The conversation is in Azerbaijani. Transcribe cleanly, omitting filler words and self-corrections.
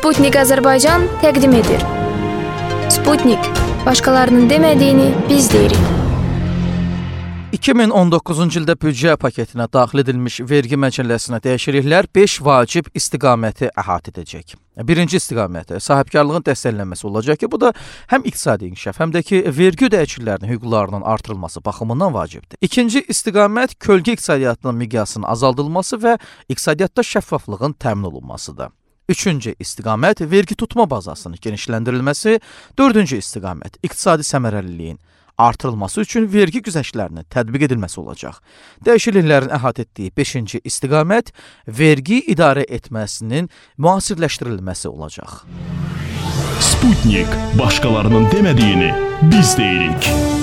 Sputnik Azərbaycan təqdim edir. Sputnik, başqalarının demədiyini biz deyirik. 2019-cu ildə büdcə paketinə daxil edilmiş vergi məcəlləsinə dəyişikliklər 5 vacib istiqaməti əhatə edəcək. Birinci istiqamət sahibkarlığın dəstəklənməsi olacaq ki, bu da həm iqtisadi inkişaf, həm də ki, vergi ödəyicilərinin hüquqlarının artırılması baxımından vacibdir. İkinci istiqamət kölgə iqtisadiyyatının miqyasının azaldılması və iqtisadiyyatda şəffaflığın təmin olunmasıdır. Üçüncü istiqamət vergi tutma bazasının genişləndirilməsi. Dördüncü istiqamət iqtisadi səmərəliliyin artırılması üçün vergi güzəştlərinin tətbiq edilməsi olacaq. Dəyişikliklərin əhatə etdiyi 5-ci istiqamət vergi idarə etməsinin müasirləşdirilməsi olacaq. Sputnik, başqalarının demədiyini biz deyirik.